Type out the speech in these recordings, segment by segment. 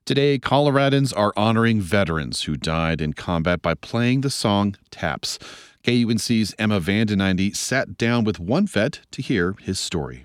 Today, Coloradans are honoring veterans who died in combat by playing the song Taps. KUNC's Emma Vandeninde sat down with one vet to hear his story.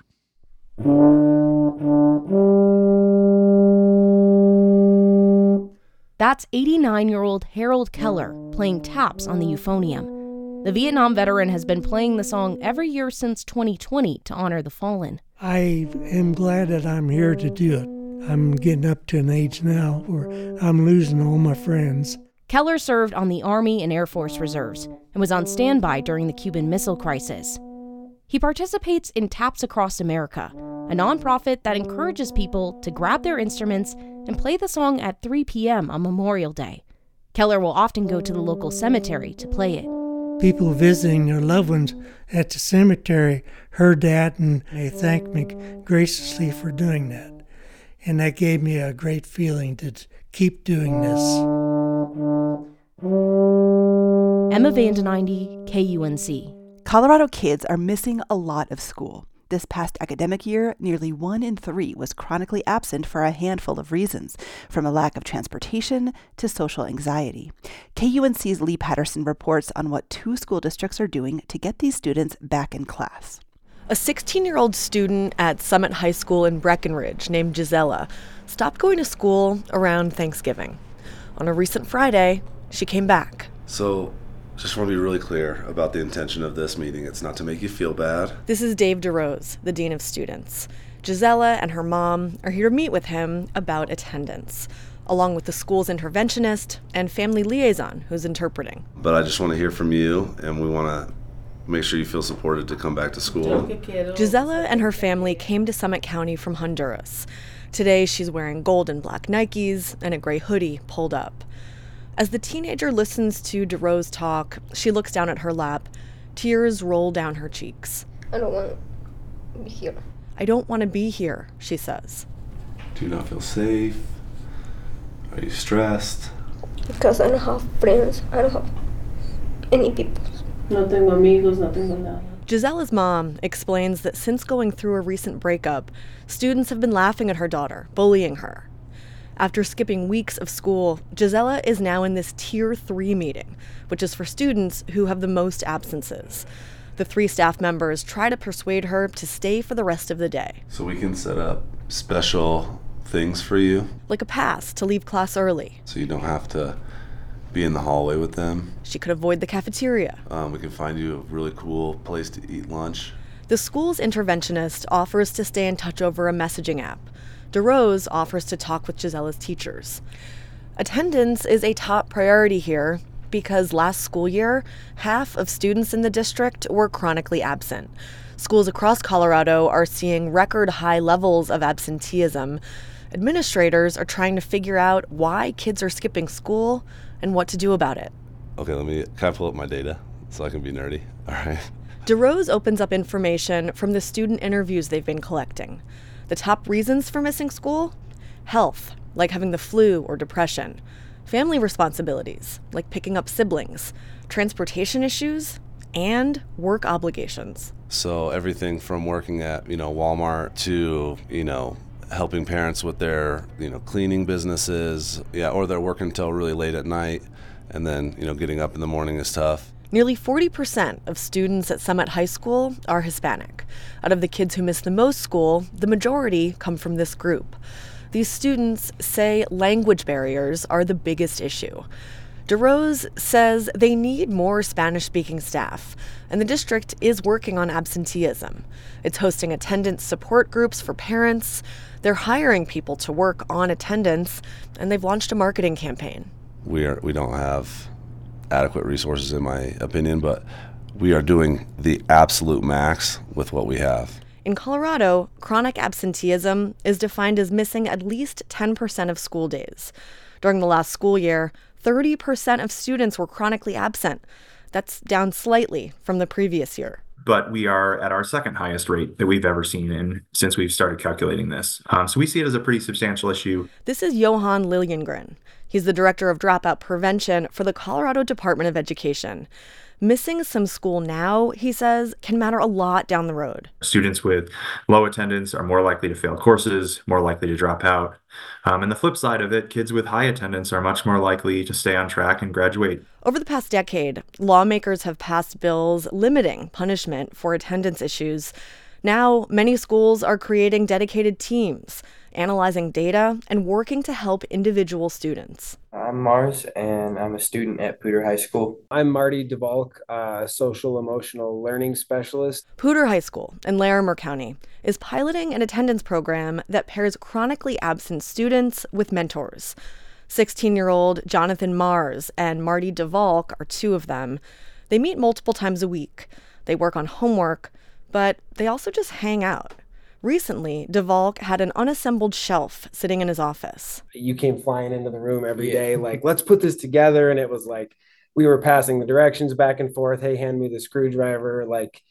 That's 89-year-old Harold Keller playing taps on the euphonium. The Vietnam veteran has been playing the song every year since 2020 to honor the fallen. I am glad that I'm here to do it. I'm getting up to an age now where I'm losing all my friends. Keller served on the Army and Air Force Reserves and was on standby during the Cuban Missile Crisis. He participates in Taps Across America, a nonprofit that encourages people to grab their instruments and play the song at 3 p.m. on Memorial Day. Keller will often go to the local cemetery to play it. People visiting their loved ones at the cemetery heard that, and they thanked me graciously for doing that. And that gave me a great feeling to keep doing this. Emma Vandeninde, KUNC. Colorado kids are missing a lot of school. This past academic year, nearly 1 in 3 was chronically absent for a handful of reasons, from a lack of transportation to social anxiety. KUNC's Lee Patterson reports on what 2 school districts are doing to get these students back in class. A 16-year-old student at Summit High School in Breckenridge named Gisela stopped going to school around Thanksgiving. On a recent Friday, she came back. So, just want to be really clear about the intention of this meeting. It's not to make you feel bad. This is Dave DeRose, the Dean of Students. Gisela and her mom are here to meet with him about attendance, along with the school's interventionist and family liaison who's interpreting. But I just want to hear from you, and we want to make sure you feel supported to come back to school. Gisela and her family came to Summit County from Honduras. Today, she's wearing gold and black Nikes and a gray hoodie pulled up. As the teenager listens to DeRose talk, she looks down at her lap. Tears roll down her cheeks. I don't want to be here. I don't want to be here, she says. Do you not feel safe? Are you stressed? Because I don't have friends. I don't have any people. No tengo amigos, no tengo nada. Gisela's mom explains that since going through a recent breakup, students have been laughing at her daughter, bullying her. After skipping weeks of school, Gisela is now in this Tier 3 meeting, which is for students who have the most absences. The 3 staff members try to persuade her to stay for the rest of the day. So we can set up special things for you. Like a pass to leave class early. So you don't have to be in the hallway with them. She could avoid the cafeteria. We can find you a really cool place to eat lunch. The school's interventionist offers to stay in touch over a messaging app. DeRose offers to talk with Gisela's teachers. Attendance is a top priority here because last school year, half of students in the district were chronically absent. Schools across Colorado are seeing record high levels of absenteeism. Administrators are trying to figure out why kids are skipping school and what to do about it. Okay, can I pull up my data so I can be nerdy? All right. DeRose opens up information from the student interviews they've been collecting. The top reasons for missing school? Health, like having the flu or depression. Family responsibilities, like picking up siblings. Transportation issues, and work obligations. So everything from working at, Walmart to, helping parents with their, cleaning businesses, or they're working until really late at night, and then, getting up in the morning is tough. Nearly 40% of students at Summit High School are Hispanic. Out of the kids who miss the most school, the majority come from this group. These students say language barriers are the biggest issue. DeRose says they need more Spanish-speaking staff, and the district is working on absenteeism. It's hosting attendance support groups for parents. They're hiring people to work on attendance, and they've launched a marketing campaign. We don't have adequate resources, in my opinion, but we are doing the absolute max with what we have. In Colorado, chronic absenteeism is defined as missing at least 10% of school days. During the last school year, 30% of students were chronically absent. That's down slightly from the previous year. But we are at our second highest rate that we've ever seen since we've started calculating this. So we see it as a pretty substantial issue. This is Johan Liljengren. He's the director of dropout prevention for the Colorado Department of Education. Missing some school now, he says, can matter a lot down the road. Students with low attendance are more likely to fail courses, more likely to drop out. And the flip side of it, kids with high attendance are much more likely to stay on track and graduate. Over the past decade, lawmakers have passed bills limiting punishment for attendance issues. Now, many schools are creating dedicated teams, analyzing data, and working to help individual students. I'm Mars, and I'm a student at Poudre High School. I'm Marty DeVolk, social emotional learning specialist. Poudre High School in Larimer County is piloting an attendance program that pairs chronically absent students with mentors. 16-year-old Jonathan Mars and Marty DeVolk are two of them. They meet multiple times a week. They work on homework, but they also just hang out. Recently, DeVolk had an unassembled shelf sitting in his office. You came flying into the room every day, like, let's put this together. And it was like, we were passing the directions back and forth. Hey, hand me the screwdriver,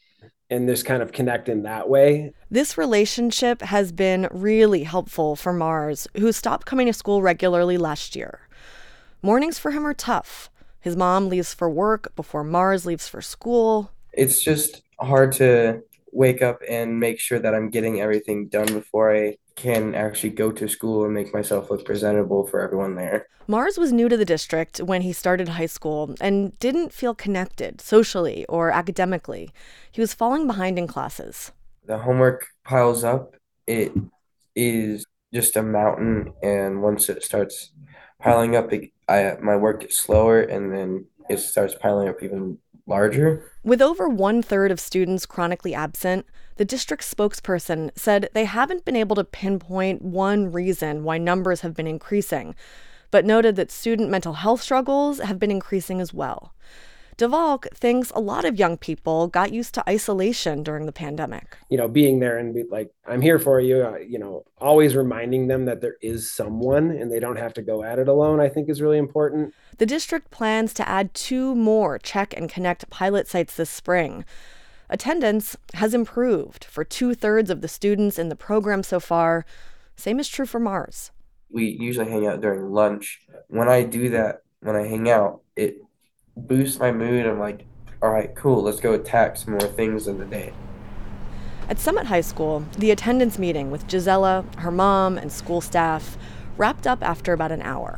and this kind of connecting that way. This relationship has been really helpful for Mars, who stopped coming to school regularly last year. Mornings for him are tough. His mom leaves for work before Mars leaves for school. It's just hard to wake up and make sure that I'm getting everything done before I can actually go to school and make myself look presentable for everyone there. Mars was new to the district when he started high school and didn't feel connected socially or academically. He was falling behind in classes. The homework piles up. It is just a mountain, and once it starts piling up, my work gets slower, and then it starts piling up even larger. With over 1/3 of students chronically absent, the district spokesperson said they haven't been able to pinpoint one reason why numbers have been increasing, but noted that student mental health struggles have been increasing as well. DeVolk thinks a lot of young people got used to isolation during the pandemic. Being there and be like, I'm here for you, always reminding them that there is someone and they don't have to go at it alone, I think is really important. The district plans to add 2 more Check and Connect pilot sites this spring. Attendance has improved for 2/3 of the students in the program so far. Same is true for Mars. We usually hang out during lunch. When I do that, when I hang out, it boosts my mood. I'm like, all right, cool, let's go attack some more things in the day. At Summit High School, the attendance meeting with Gisela, her mom, and school staff wrapped up after about an hour.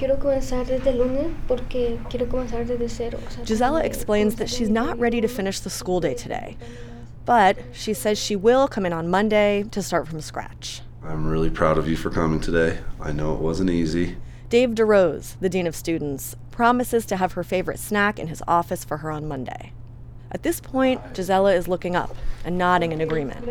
Gisela explains that she's not ready to finish the school day today, but she says she will come in on Monday to start from scratch. I'm really proud of you for coming today. I know it wasn't easy. Dave DeRose, the dean of students, promises to have her favorite snack in his office for her on Monday. At this point, Gisela is looking up and nodding in agreement.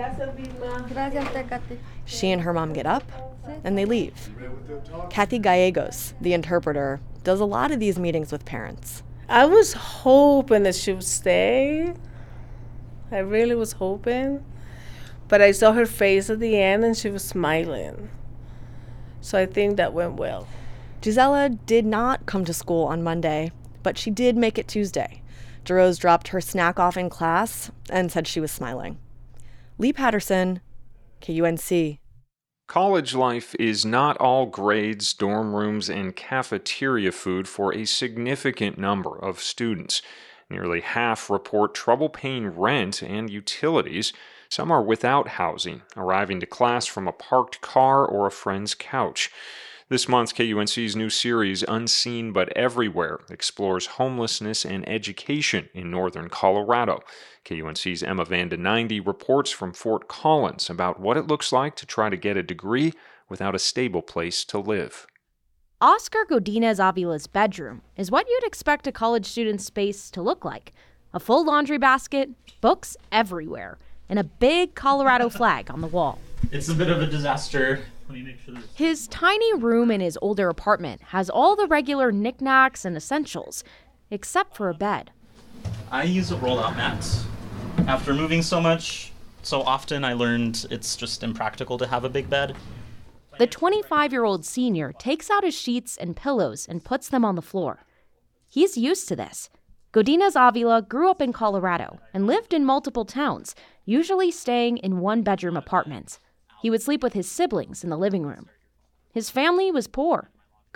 She and her mom get up, and they leave. Kathy Gallegos, the interpreter, does a lot of these meetings with parents. I was hoping that she would stay. I really was hoping. But I saw her face at the end, and she was smiling. So I think that went well. Gisela did not come to school on Monday, but she did make it Tuesday. DeRose dropped her snack off in class and said she was smiling. Lee Patterson, KUNC. College life is not all grades, dorm rooms, and cafeteria food for a significant number of students. Nearly half report trouble paying rent and utilities. Some are without housing, arriving to class from a parked car or a friend's couch. This month, KUNC's new series, Unseen But Everywhere, explores homelessness and education in northern Colorado. KUNC's Emma Vanden reports from Fort Collins about what it looks like to try to get a degree without a stable place to live. Oscar Godinez Avila's bedroom is what you'd expect a college student's space to look like. A full laundry basket, books everywhere, and a big Colorado flag on the wall. It's a bit of a disaster. His tiny room in his older apartment has all the regular knickknacks and essentials, except for a bed. I use a roll-out mat. After moving so often, I learned it's just impractical to have a big bed. The 25-year-old senior takes out his sheets and pillows and puts them on the floor. He's used to this. Godinez Avila grew up in Colorado and lived in multiple towns, usually staying in one-bedroom apartments. He would sleep with his siblings in the living room. His family was poor.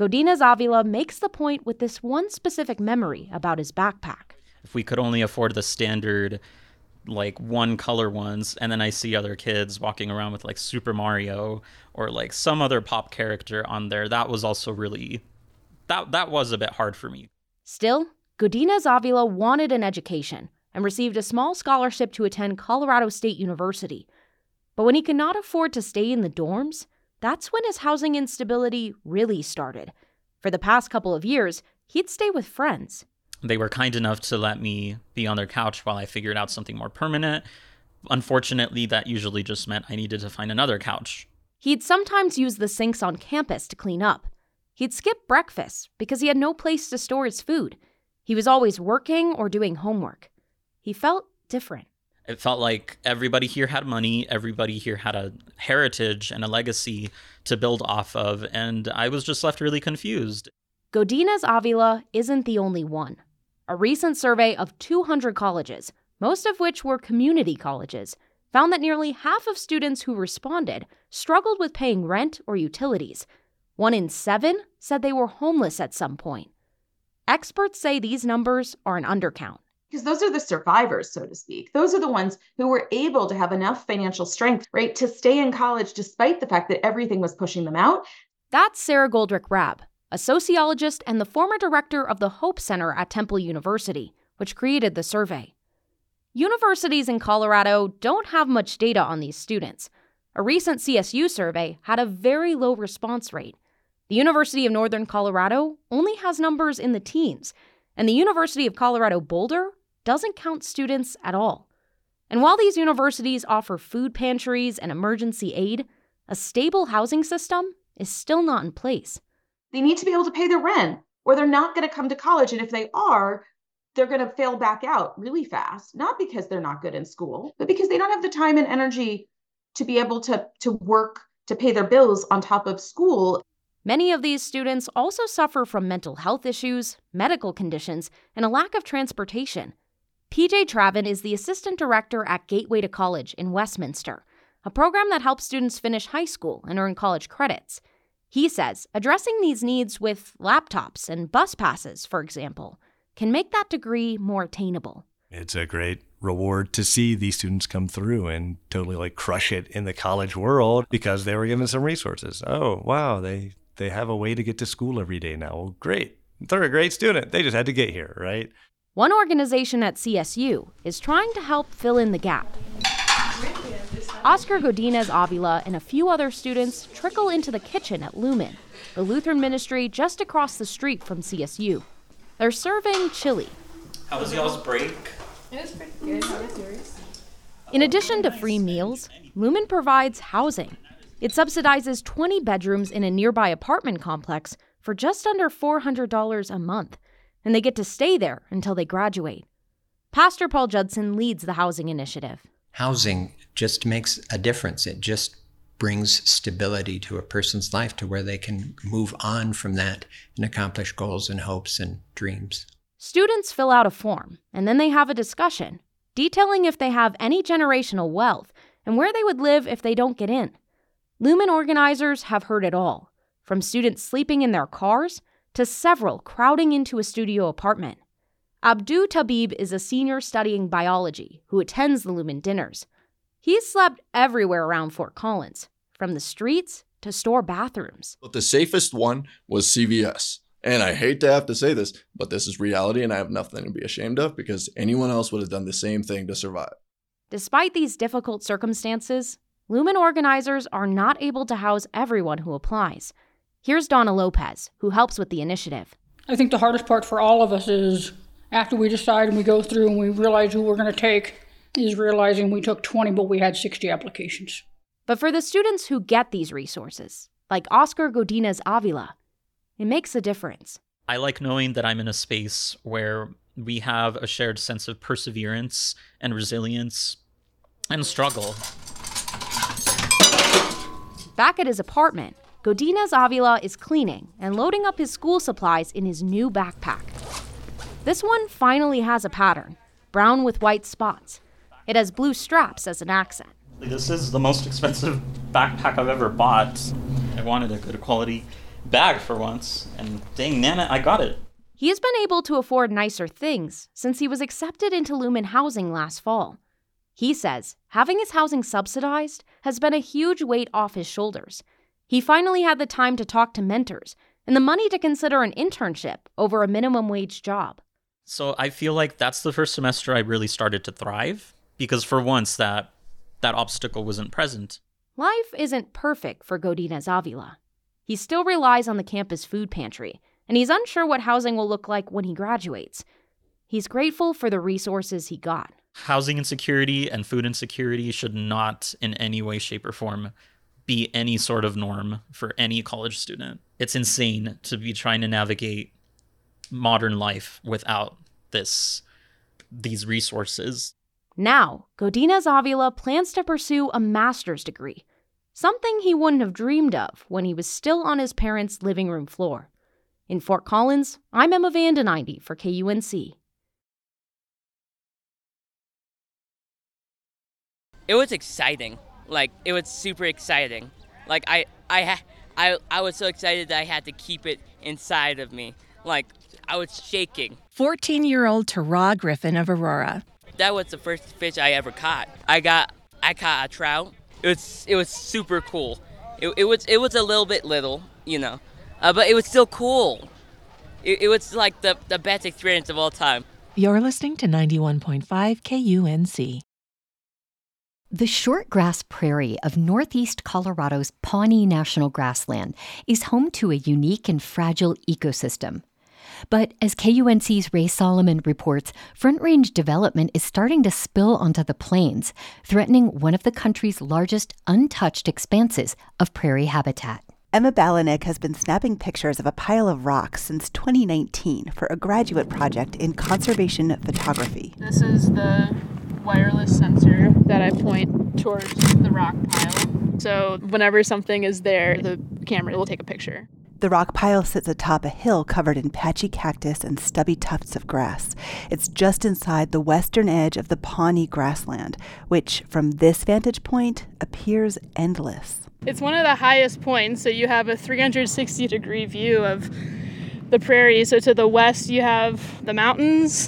Godinez Avila makes the point with this one specific memory about his backpack. If we could only afford the standard, like, one color ones, and then I see other kids walking around with, like, Super Mario or, like, some other pop character on there, that was also really, that was a bit hard for me. Still, Godinez Avila wanted an education and received a small scholarship to attend Colorado State University. But when he could not afford to stay in the dorms, that's when his housing instability really started. For the past couple of years, he'd stay with friends. They were kind enough to let me be on their couch while I figured out something more permanent. Unfortunately, that usually just meant I needed to find another couch. He'd sometimes use the sinks on campus to clean up. He'd skip breakfast because he had no place to store his food. He was always working or doing homework. He felt different. It felt like everybody here had money, everybody here had a heritage and a legacy to build off of, and I was just left really confused. Godinez Avila isn't the only one. A recent survey of 200 colleges, most of which were community colleges, found that nearly half of students who responded struggled with paying rent or utilities. 1 in 7 said they were homeless at some point. Experts say these numbers are an undercount. Because those are the survivors, so to speak. Those are the ones who were able to have enough financial strength, right, to stay in college despite the fact that everything was pushing them out. That's Sarah Goldrick-Rabb, a sociologist and the former director of the Hope Center at Temple University, which created the survey. Universities in Colorado don't have much data on these students. A recent CSU survey had a very low response rate. The University of Northern Colorado only has numbers in the teens, and the University of Colorado Boulder doesn't count students at all. And while these universities offer food pantries and emergency aid, a stable housing system is still not in place. They need to be able to pay their rent, or they're not going to come to college. And if they are, they're going to fail back out really fast, not because they're not good in school, but because they don't have the time and energy to be able to work to pay their bills on top of school. Many of these students also suffer from mental health issues, medical conditions, and a lack of transportation. PJ Travin is the assistant director at Gateway to College in Westminster, a program that helps students finish high school and earn college credits. He says addressing these needs with laptops and bus passes, for example, can make that degree more attainable. It's a great reward to see these students come through and totally crush it in the college world because they were given some resources. Oh, wow, they have a way to get to school every day now. Well, great. They're a great student. They just had to get here, right? One organization at CSU is trying to help fill in the gap. Oscar Godinez Avila and a few other students trickle into the kitchen at Lumen, the Lutheran ministry just across the street from CSU. They're serving chili. How was y'all's break? It was pretty good. How was yours? In addition to free meals, Lumen provides housing. It subsidizes 20 bedrooms in a nearby apartment complex for just under $400 a month, and they get to stay there until they graduate. Pastor Paul Judson leads the housing initiative. Housing just makes a difference. It just brings stability to a person's life to where they can move on from that and accomplish goals and hopes and dreams. Students fill out a form, and then they have a discussion, detailing if they have any generational wealth and where they would live if they don't get in. Lumen organizers have heard it all, from students sleeping in their cars to several crowding into a studio apartment. Abdu Tabib is a senior studying biology who attends the Lumen dinners. He's slept everywhere around Fort Collins, from the streets to store bathrooms. But the safest one was CVS. And I hate to have to say this, but this is reality and I have nothing to be ashamed of because anyone else would have done the same thing to survive. Despite these difficult circumstances, Lumen organizers are not able to house everyone who applies. Here's Donna Lopez, who helps with the initiative. I think the hardest part for all of us is after we decide and we go through and we realize who we're going to take is realizing we took 20, but we had 60 applications. But for the students who get these resources, like Oscar Godinez Avila, it makes a difference. I like knowing that I'm in a space where we have a shared sense of perseverance and resilience and struggle. Back at his apartment, Godinez Avila is cleaning and loading up his school supplies in his new backpack. This one finally has a pattern, brown with white spots. It has blue straps as an accent. This is the most expensive backpack I've ever bought. I wanted a good quality bag for once, and dang, Nana, I got it. He has been able to afford nicer things since he was accepted into Lumen Housing last fall. He says having his housing subsidized has been a huge weight off his shoulders. He finally had the time to talk to mentors and the money to consider an internship over a minimum wage job. So I feel like that's the first semester I really started to thrive, because for once that obstacle wasn't present. Life isn't perfect for Godinez Avila. He still relies on the campus food pantry, and he's unsure what housing will look like when he graduates. He's grateful for the resources he got. Housing insecurity and food insecurity should not in any way, shape, or form be any sort of norm for any college student. It's insane to be trying to navigate modern life without these resources. Now, Godinez Avila plans to pursue a master's degree, something he wouldn't have dreamed of when he was still on his parents' living room floor. In Fort Collins, I'm Emma Vandeninde for KUNC. It was exciting. It was super exciting. I was so excited that I had to keep it inside of me. I was shaking. 14-year-old Tara Griffin of Aurora. That was the first fish I ever caught. I caught a trout. It was super cool. It was a little bit little, but it was still cool. It was like the best experience of all time. You're listening to 91.5 KUNC. The shortgrass prairie of northeast Colorado's Pawnee National Grassland is home to a unique and fragile ecosystem. But as KUNC's Ray Solomon reports, Front Range development is starting to spill onto the plains, threatening one of the country's largest untouched expanses of prairie habitat. Emma Balanik has been snapping pictures of a pile of rocks since 2019 for a graduate project in conservation photography. This is the wireless sensor that I point towards the rock pile. So whenever something is there, the camera will take a picture. The rock pile sits atop a hill covered in patchy cactus and stubby tufts of grass. It's just inside the western edge of the Pawnee grassland, which, from this vantage point, appears endless. It's one of the highest points, so you have a 360-degree view of the prairie. So to the west, you have the mountains.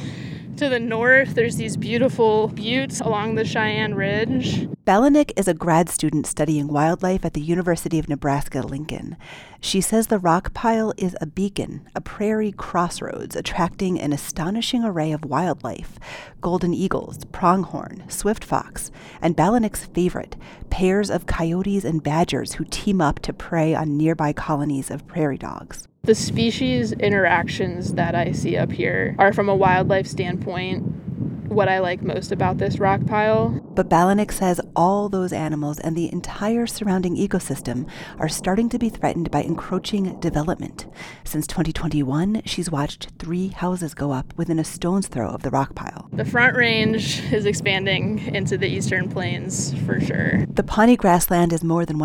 To the north, there's these beautiful buttes along the Cheyenne Ridge. Balanik is a grad student studying wildlife at the University of Nebraska-Lincoln. She says the rock pile is a beacon, a prairie crossroads attracting an astonishing array of wildlife: golden eagles, pronghorn, swift fox, and Balanik's favorite, pairs of coyotes and badgers who team up to prey on nearby colonies of prairie dogs. The species interactions that I see up here are, from a wildlife standpoint, what I like most about this rock pile. But Balanik says all those animals and the entire surrounding ecosystem are starting to be threatened by encroaching development. Since 2021, she's watched 3 houses go up within a stone's throw of the rock pile. The Front Range is expanding into the Eastern Plains for sure. The Pawnee grassland is more than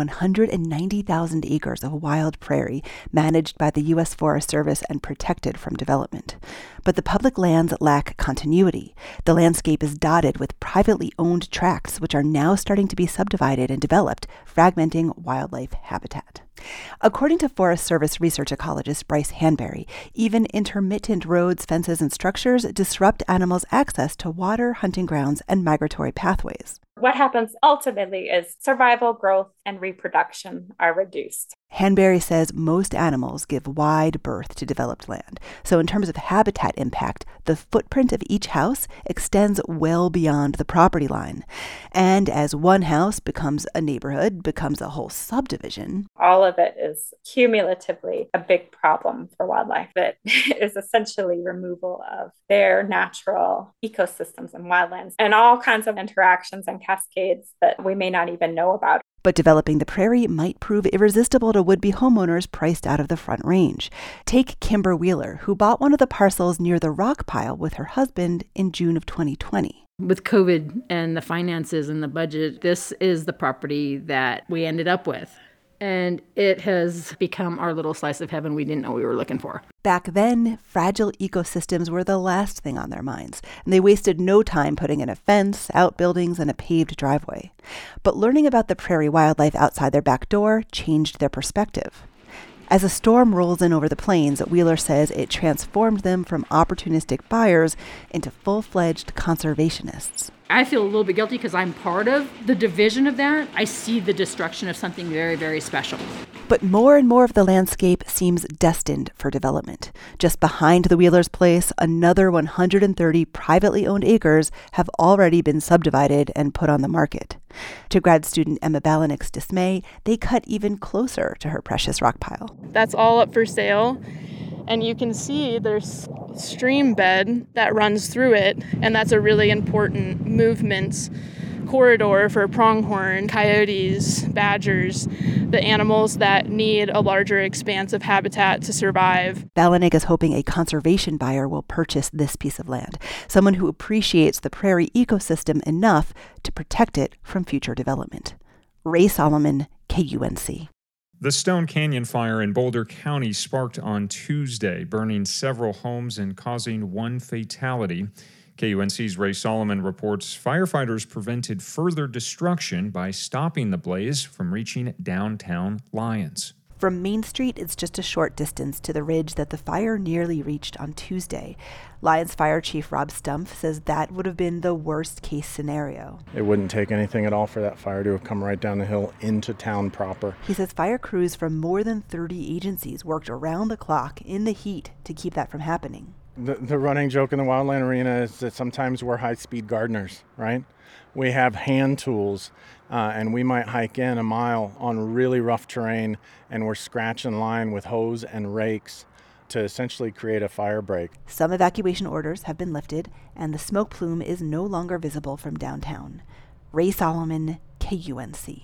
190,000 acres of wild prairie managed by the U.S. Forest Service and protected from development. But the public lands lack continuity. The landscape is dotted with privately owned tracts, which are now starting to be subdivided and developed, fragmenting wildlife habitat. According to Forest Service research ecologist Bryce Hanberry, even intermittent roads, fences, and structures disrupt animals' access to water, hunting grounds, and migratory pathways. What happens ultimately is survival, growth, and reproduction are reduced. Hanberry says most animals give wide berth to developed land. So in terms of habitat impact, the footprint of each house extends well beyond the property line. And as one house becomes a neighborhood, becomes a whole subdivision. All of it is cumulatively a big problem for wildlife. It is essentially removal of their natural ecosystems and wildlands and all kinds of interactions and cascades that we may not even know about. But developing the prairie might prove irresistible to would-be homeowners priced out of the Front Range. Take Kimber Wheeler, who bought one of the parcels near the rock pile with her husband in June of 2020. With COVID and the finances and the budget, this is the property that we ended up with. And it has become our little slice of heaven we didn't know we were looking for. Back then, fragile ecosystems were the last thing on their minds, and they wasted no time putting in a fence, outbuildings, and a paved driveway. But learning about the prairie wildlife outside their back door changed their perspective. As a storm rolls in over the plains, Wheeler says it transformed them from opportunistic buyers into full-fledged conservationists. I feel a little bit guilty because I'm part of the division of that. I see the destruction of something very, very special. But more and more of the landscape seems destined for development. Just behind the Wheelers' place, another 130 privately owned acres have already been subdivided and put on the market. To grad student Emma Balanick's dismay, they cut even closer to her precious rock pile. That's all up for sale. And you can see there's stream bed that runs through it, and that's a really important movement corridor for pronghorn, coyotes, badgers, the animals that need a larger expanse of habitat to survive. Balanick is hoping a conservation buyer will purchase this piece of land, someone who appreciates the prairie ecosystem enough to protect it from future development. Ray Solomon, KUNC. The Stone Canyon fire in Boulder County sparked on Tuesday, burning several homes and causing one fatality. KUNC's Ray Solomon reports firefighters prevented further destruction by stopping the blaze from reaching downtown Lyons. From Main Street, it's just a short distance to the ridge that the fire nearly reached on Tuesday. Lyons Fire Chief Rob Stumpf says that would have been the worst-case scenario. It wouldn't take anything at all for that fire to have come right down the hill into town proper. He says fire crews from more than 30 agencies worked around the clock in the heat to keep that from happening. The running joke in the Wildland Arena is that sometimes we're high-speed gardeners, right? We have hand tools, and we might hike in a mile on really rough terrain, and we're scratching line with hose and rakes to essentially create a fire break. Some evacuation orders have been lifted, and the smoke plume is no longer visible from downtown. Ray Solomon, KUNC.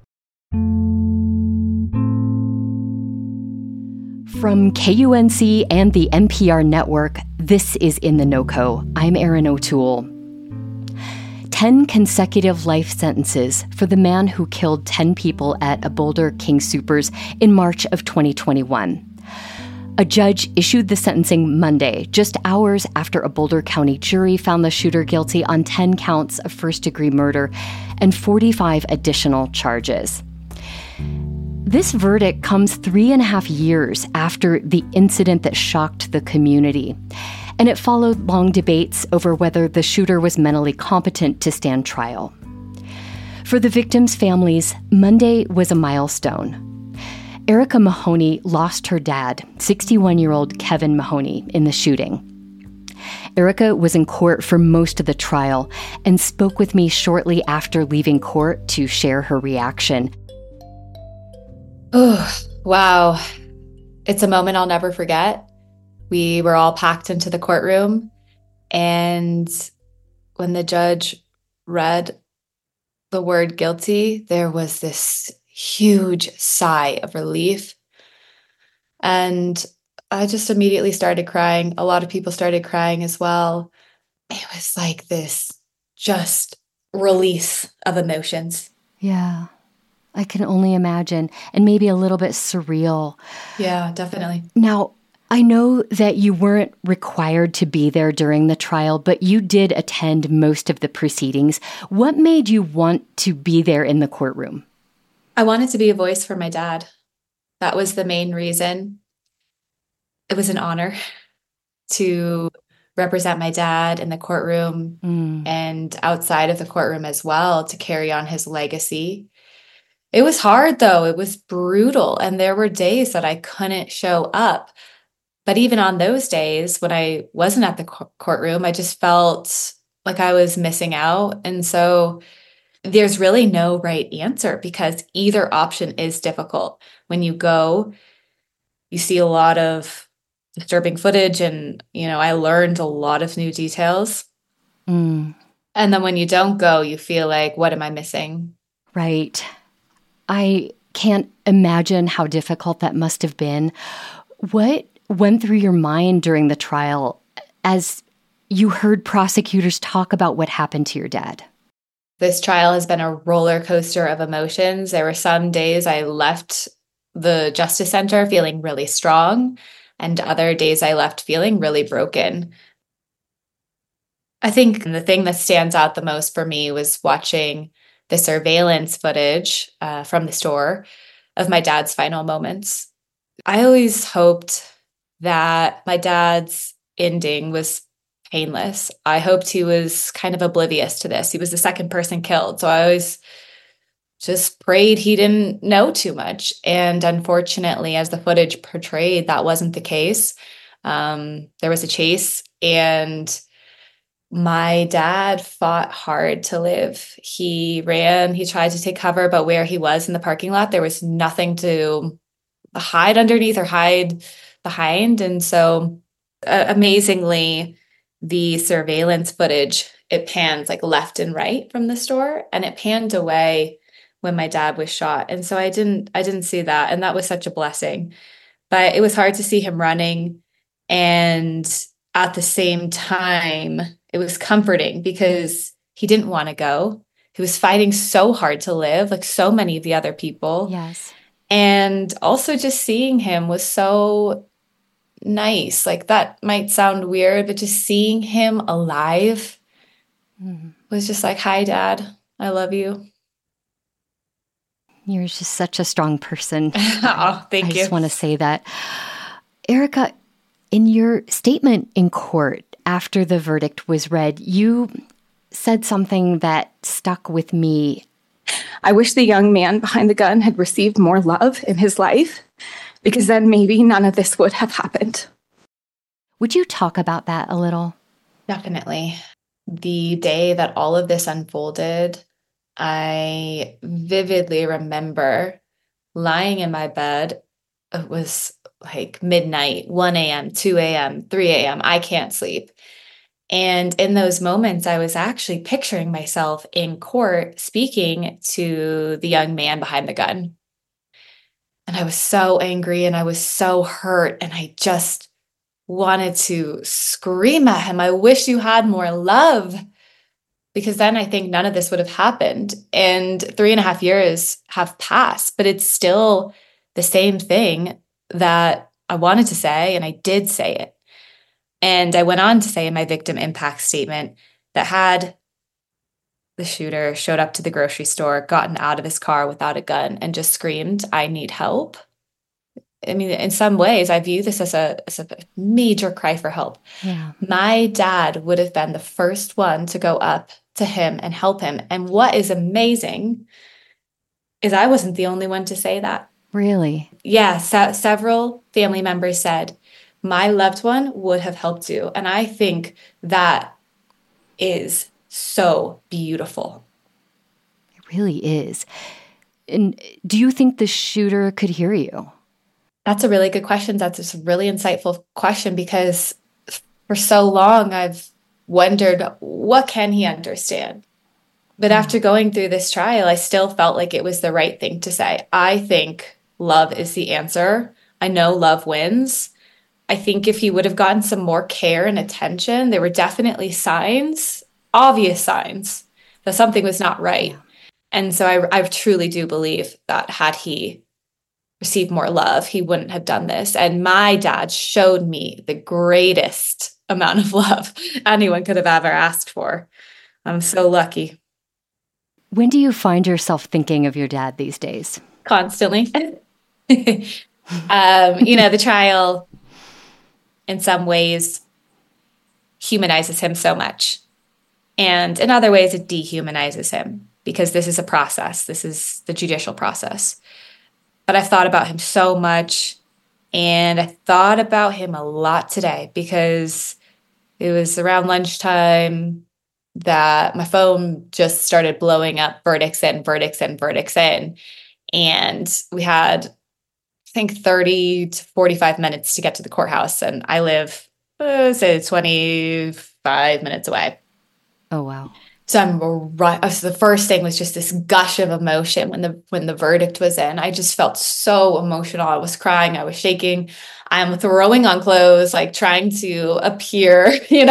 From KUNC and the NPR network, this is In the NoCo. I'm Erin O'Toole. 10 consecutive life sentences for the man who killed 10 people at a Boulder King Soopers in March of 2021. A judge issued the sentencing Monday, just hours after a Boulder County jury found the shooter guilty on 10 counts of first-degree murder and 45 additional charges. This verdict comes 3.5 years after the incident that shocked the community, and it followed long debates over whether the shooter was mentally competent to stand trial. For the victims' families, Monday was a milestone. Erica Mahoney lost her dad, 61-year-old Kevin Mahoney, in the shooting. Erica was in court for most of the trial and spoke with me shortly after leaving court to share her reaction. Oh, wow. It's a moment I'll never forget. We were all packed into the courtroom, and when the judge read the word guilty, there was this huge sigh of relief. And I just immediately started crying. A lot of people started crying as well. It was like this just release of emotions. Yeah. I can only imagine, and maybe a little bit surreal. Yeah, definitely. Now, I know that you weren't required to be there during the trial, but you did attend most of the proceedings. What made you want to be there in the courtroom? I wanted to be a voice for my dad. That was the main reason. It was an honor to represent my dad in the courtroom and outside of the courtroom as well, to carry on his legacy. It was hard, though. It was brutal. And there were days that I couldn't show up. But even on those days when I wasn't at the courtroom, I just felt like I was missing out. And so there's really no right answer, because either option is difficult. When you go, you see a lot of disturbing footage, and, I learned a lot of new details. And then when you don't go, you feel like, what am I missing? Right. I can't imagine how difficult that must have been. What went through your mind during the trial as you heard prosecutors talk about what happened to your dad? This trial has been a roller coaster of emotions. There were some days I left the Justice Center feeling really strong, and other days I left feeling really broken. I think the thing that stands out the most for me was watching the surveillance footage from the store of my dad's final moments. I always hoped that my dad's ending was painless. I hoped he was kind of oblivious to this. He was the second person killed. So I always just prayed he didn't know too much. And unfortunately, as the footage portrayed, that wasn't the case. There was a chase, and my dad fought hard to live. He ran, he tried to take cover, but where he was in the parking lot, there was nothing to hide underneath or hide behind. And so amazingly, the surveillance footage, it pans like left and right from the store, and it panned away when my dad was shot. And so I didn't see that. And that was such a blessing. But it was hard to see him running. And at the same time, it was comforting because he didn't want to go. He was fighting so hard to live, like so many of the other people. Yes. And also just seeing him was so nice. Like, that might sound weird, but just seeing him alive was just like, hi, Dad, I love you. You're just such a strong person. Oh, thank you. I just want to say that. Erica, in your statement in court after the verdict was read, you said something that stuck with me. I wish the young man behind the gun had received more love in his life, because then maybe none of this would have happened. Would you talk about that a little? Definitely. The day that all of this unfolded, I vividly remember lying in my bed. It was like midnight, 1 a.m., 2 a.m., 3 a.m. I can't sleep. And in those moments, I was actually picturing myself in court speaking to the young man behind the gun. And I was so angry and I was so hurt, and I just wanted to scream at him, I wish you had more love, because then I think none of this would have happened. And 3.5 years have passed, but it's still the same thing that I wanted to say, and I did say it. And I went on to say in my victim impact statement that had the shooter showed up to the grocery store, gotten out of his car without a gun, and just screamed, I need help. I mean, in some ways, I view this as a major cry for help. Yeah. My dad would have been the first one to go up to him and help him. And what is amazing is I wasn't the only one to say that. Really? Yeah, several family members said, my loved one would have helped you. And I think that is so beautiful. It really is. And do you think the shooter could hear you? That's a really good question. That's a really insightful question, because for so long I've wondered, what can he understand? But after going through this trial, I still felt like it was the right thing to say. I think love is the answer. I know love wins. I think if he would have gotten some more care and attention, there were definitely signs, obvious signs, that something was not right. And so I truly do believe that had he received more love, he wouldn't have done this. And my dad showed me the greatest amount of love anyone could have ever asked for. I'm so lucky. When do you find yourself thinking of your dad these days? Constantly. The trial in some ways humanizes him so much. And in other ways, it dehumanizes him, because this is a process. This is the judicial process. But I've thought about him so much, and I thought about him a lot today, because it was around lunchtime that my phone just started blowing up verdicts in, verdicts in, verdicts in. And we had, I think, 30 to 45 minutes to get to the courthouse. And I live, say, 25 minutes away. Oh, wow. So the first thing was just this gush of emotion when the verdict was in. I just felt so emotional. I was crying. I was shaking. I'm throwing on clothes, like trying to appear, in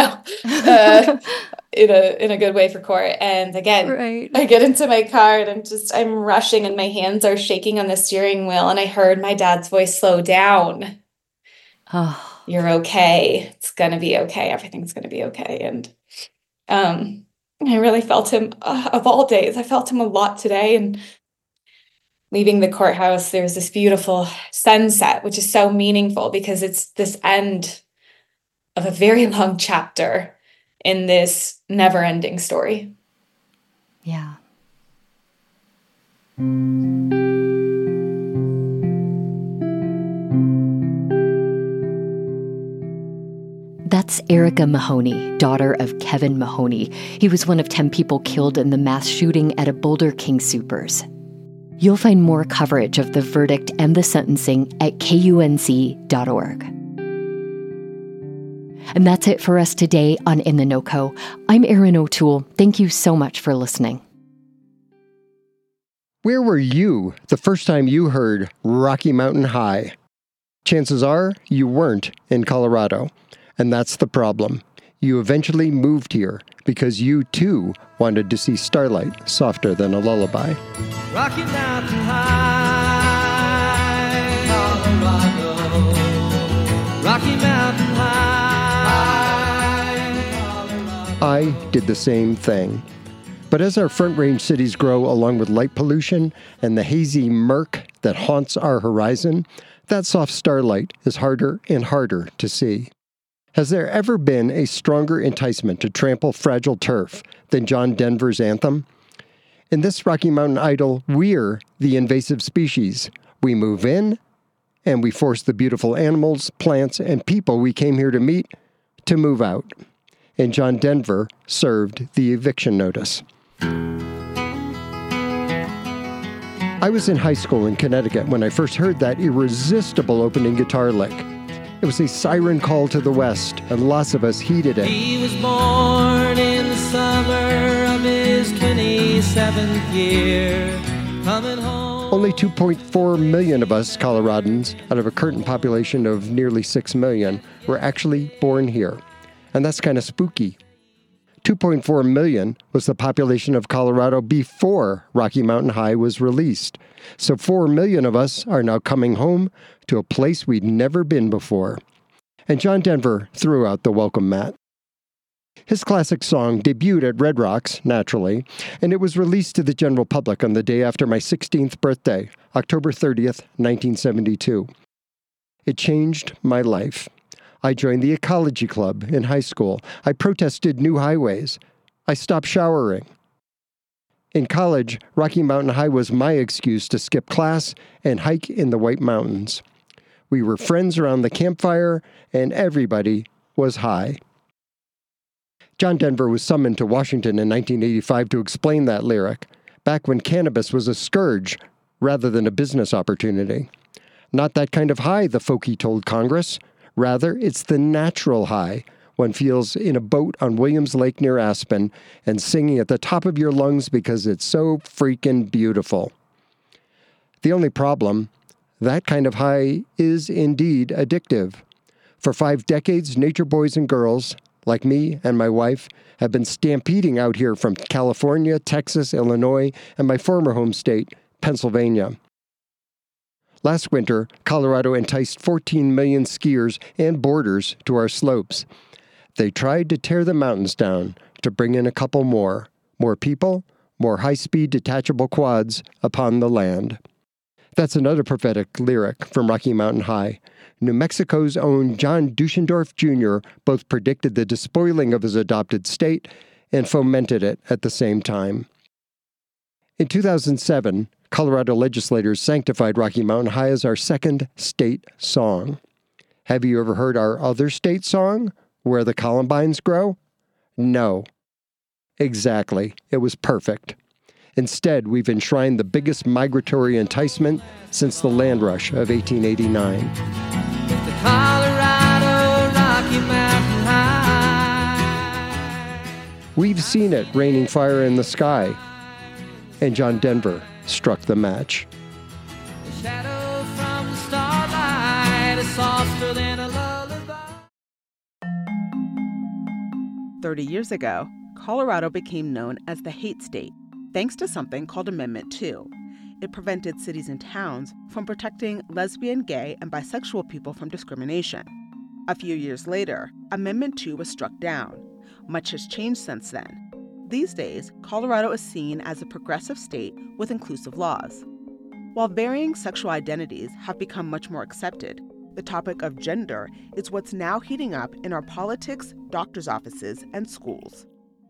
a good way for court. And again, right. I get into my car and I'm rushing, and my hands are shaking on the steering wheel. And I heard my dad's voice slow down. Oh, you're okay. It's going to be okay. Everything's going to be okay. And I really felt him of all days. I felt him a lot today. And leaving the courthouse, there was this beautiful sunset, which is so meaningful because it's this end of a very long chapter in this never-ending story. Yeah. That's Erica Mahoney, daughter of Kevin Mahoney. He was one of 10 people killed in the mass shooting at a Boulder King Soopers. You'll find more coverage of the verdict and the sentencing at kunc.org. And that's it for us today on In the NoCo. I'm Erin O'Toole. Thank you so much for listening. Where were you the first time you heard Rocky Mountain High? Chances are you weren't in Colorado. And that's the problem. You eventually moved here because you, too, wanted to see starlight softer than a lullaby. Rocky Mountain High, Colorado. Rocky Mountain High, Colorado. I did the same thing. But as our Front Range cities grow along with light pollution and the hazy murk that haunts our horizon, that soft starlight is harder and harder to see. Has there ever been a stronger enticement to trample fragile turf than John Denver's anthem? In this Rocky Mountain Idol, we're the invasive species. We move in, and we force the beautiful animals, plants, and people we came here to meet to move out. And John Denver served the eviction notice. I was in high school in Connecticut when I first heard that irresistible opening guitar lick. It was a siren call to the west, and lots of us heeded it. He was born in the summer of his 27th year, coming home. Only 2.4 million of us Coloradans, out of a current population of nearly 6 million, were actually born here. And that's kind of spooky. 2.4 million was the population of Colorado before Rocky Mountain High was released. So 4 million of us are now coming home to a place we'd never been before. And John Denver threw out the welcome mat. His classic song debuted at Red Rocks, naturally, and it was released to the general public on the day after my 16th birthday, October 30th, 1972. It changed my life. I joined the Ecology Club in high school. I protested new highways. I stopped showering. In college, Rocky Mountain High was my excuse to skip class and hike in the White Mountains. We were friends around the campfire, and everybody was high. John Denver was summoned to Washington in 1985 to explain that lyric, back when cannabis was a scourge rather than a business opportunity. Not that kind of high, the folkie told Congress. Rather, it's the natural high one feels in a boat on Williams Lake near Aspen and singing at the top of your lungs because it's so freaking beautiful. The only problem, that kind of high is indeed addictive. For 5 decades, nature boys and girls, like me and my wife, have been stampeding out here from California, Texas, Illinois, and my former home state, Pennsylvania. Last winter, Colorado enticed 14 million skiers and boarders to our slopes. They tried to tear the mountains down to bring in a couple more people, more high-speed detachable quads upon the land. That's another prophetic lyric from Rocky Mountain High. New Mexico's own John Duschendorf Jr. both predicted the despoiling of his adopted state and fomented it at the same time. In 2007, Colorado legislators sanctified Rocky Mountain High as our second state song. Have you ever heard our other state song, Where the Columbines Grow? No. Exactly. It was perfect. Instead, we've enshrined the biggest migratory enticement since the land rush of 1889. The Colorado Rocky Mountain High. We've seen it raining fire in the sky. And John Denver struck the match. The shadow from the starlight is softer than a lullaby. 30 years ago, Colorado became known as the hate state, thanks to something called Amendment 2. It prevented cities and towns from protecting lesbian, gay, and bisexual people from discrimination. A few years later, Amendment 2 was struck down. Much has changed since then. These days, Colorado is seen as a progressive state with inclusive laws. While varying sexual identities have become much more accepted, the topic of gender is what's now heating up in our politics, doctor's offices, and schools.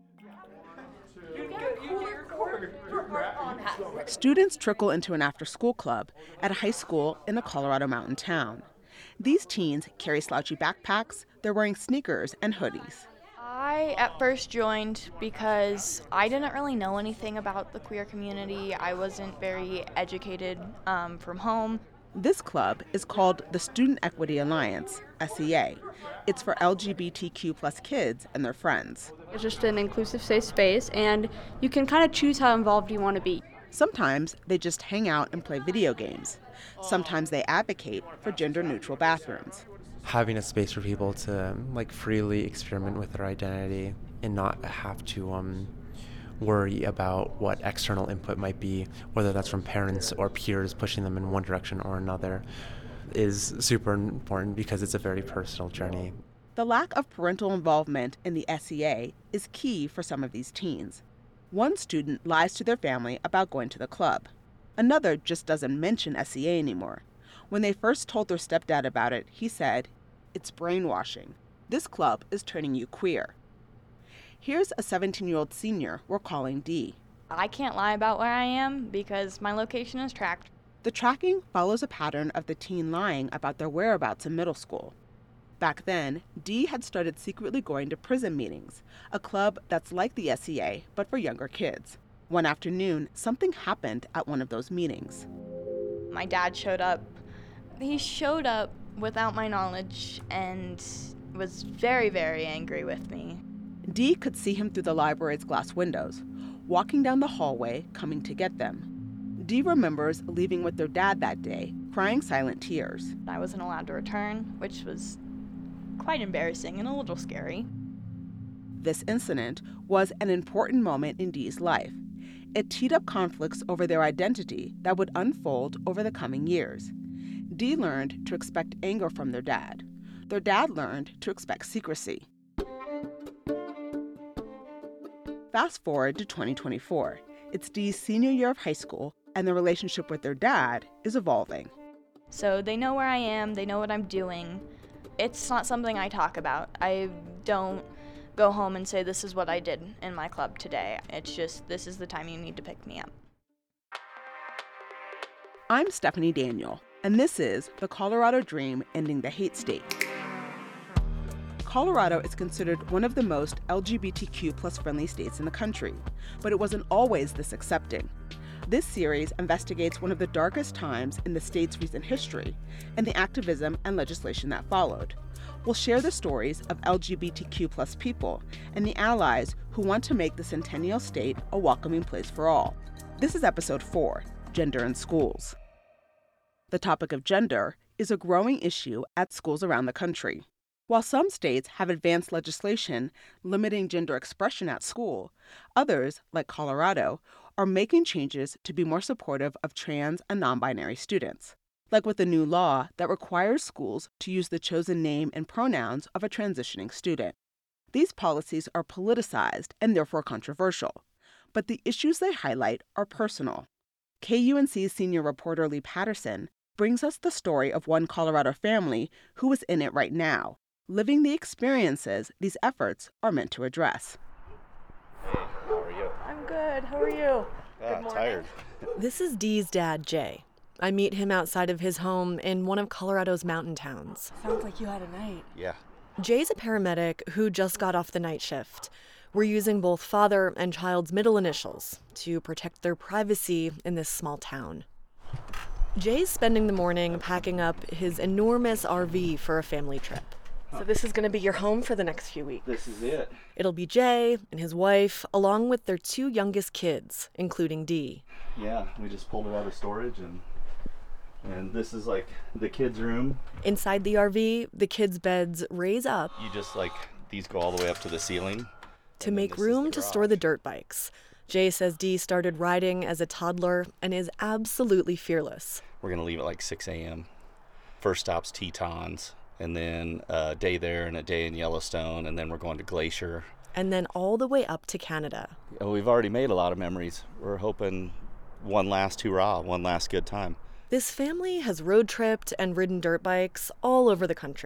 Students trickle into an after-school club at a high school in a Colorado mountain town. These teens carry slouchy backpacks, they're wearing sneakers and hoodies. I at first joined because I didn't really know anything about the queer community. I wasn't very educated from home. This club is called the Student Equity Alliance, SEA. It's for LGBTQ plus kids and their friends. It's just an inclusive, safe space, and you can kind of choose how involved you want to be. Sometimes they just hang out and play video games. Sometimes they advocate for gender-neutral bathrooms. Having a space for people to freely experiment with their identity and not have to worry about what external input might be, whether that's from parents or peers pushing them in one direction or another, is super important because it's a very personal journey. The lack of parental involvement in the SEA is key for some of these teens. One student lies to their family about going to the club. Another just doesn't mention SEA anymore. When they first told their stepdad about it, he said, "It's brainwashing. This club is turning you queer." Here's a 17-year-old senior we're calling Dee. I can't lie about where I am because my location is tracked. The tracking follows a pattern of the teen lying about their whereabouts in middle school. Back then, Dee had started secretly going to prison meetings, a club that's like the SEA, but for younger kids. One afternoon, something happened at one of those meetings. My dad showed up. He showed up without my knowledge and was very, very angry with me. Dee could see him through the library's glass windows, walking down the hallway, coming to get them. Dee remembers leaving with their dad that day, crying silent tears. I wasn't allowed to return, which was quite embarrassing and a little scary. This incident was an important moment in Dee's life. It teed up conflicts over their identity that would unfold over the coming years. Dee learned to expect anger from their dad. Their dad learned to expect secrecy. Fast forward to 2024. It's Dee's senior year of high school, and the relationship with their dad is evolving. So they know where I am, they know what I'm doing. It's not something I talk about. I don't go home and say, this is what I did in my club today. It's just, this is the time you need to pick me up. I'm Stephanie Daniel, and this is The Colorado Dream Ending the Hate State. Colorado is considered one of the most LGBTQ plus friendly states in the country, but it wasn't always this accepting. This series investigates one of the darkest times in the state's recent history and the activism and legislation that followed. We'll share the stories of LGBTQ plus people and the allies who want to make the Centennial State a welcoming place for all. This is episode 4, Gender in Schools. The topic of gender is a growing issue at schools around the country. While some states have advanced legislation limiting gender expression at school, others, like Colorado, are making changes to be more supportive of trans and non-binary students, like with a new law that requires schools to use the chosen name and pronouns of a transitioning student. These policies are politicized and therefore controversial, but the issues they highlight are personal. KUNC's senior reporter Lee Patterson brings us the story of one Colorado family who is in it right now, living the experiences these efforts are meant to address. Hey, how are you? I'm good. How are you? Good morning. Tired. This is Dee's dad, Jay. I meet him outside of his home in one of Colorado's mountain towns. Sounds like you had a night. Yeah. Jay's a paramedic who just got off the night shift. We're using both father and child's middle initials to protect their privacy in this small town. Jay's spending the morning packing up his enormous RV for a family trip. So this is going to be your home for the next few weeks. This is it. It'll be Jay and his wife, along with their 2 youngest kids, including Dee. Yeah, we just pulled it out of storage, and this is like the kids' room. Inside the RV, the kids' beds raise up. You just these go all the way up to the ceiling. To make room to store the dirt bikes. Jay says Dee started riding as a toddler and is absolutely fearless. We're going to leave at 6 a.m. First stop's Tetons. And then a day there and a day in Yellowstone, and then we're going to Glacier. And then all the way up to Canada. We've already made a lot of memories. We're hoping one last hurrah, one last good time. This family has road tripped and ridden dirt bikes all over the country.